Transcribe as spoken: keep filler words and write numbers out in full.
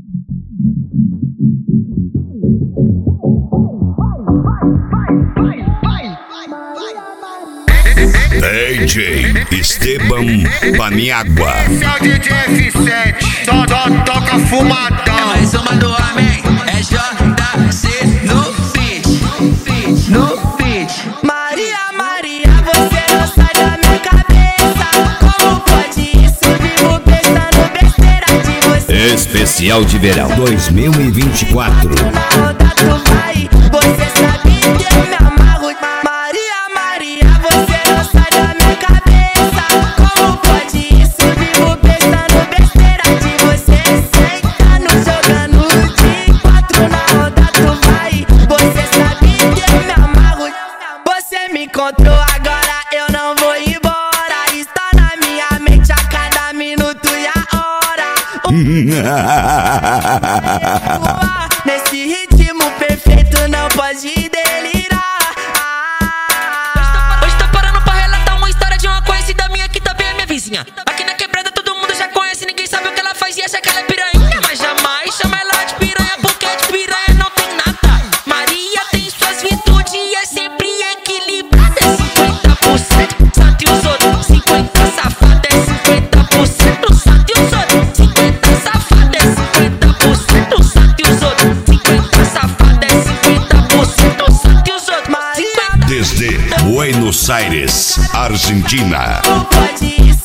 D J Esteban Paniagua. Esse é o D J F sete, to, to, toca fumadão. É mais uma do homem, é J C no beat, no beat. Maria, Maria, você não sai da minha cabeça. Como pode isso? Vivo pensando besteira de você. Especial de verão dois mil e vinte e quatro. Na roda tu vai, você sabe que eu me amarro. Maria, Maria, você não sai da minha cabeça. Como pode isso? Vivo pensando besteira de você. Sentando, jogando de quatro. Na roda tu vai, você sabe que eu me amarro. Você me encontrou agora, eu não vou embora. Está na minha mente a cada minuto e a hora. Nesse ritmo perfeito não pode delirar. Hoje tô parando pra relatar uma história de uma conhecida minha que também é minha vizinha. Aqui na quebrada todo mundo já conhece, ninguém sabe o que ela faz e acha que ela é piranha. Mas jamais chama ela de piranha, porque de piranha não tem nada. Maria tem suas virtudes e é sempre equilibrada. É cinquenta por cento santo e os outros cinquenta safada. É cinquenta por cento santo e os outros cinquenta safada. É cinquenta por cento santo e os outros cinquenta safada. É cinquenta por cento santo e os outros cinquenta. Desde Buenos Aires, Argentina. Como pode isso?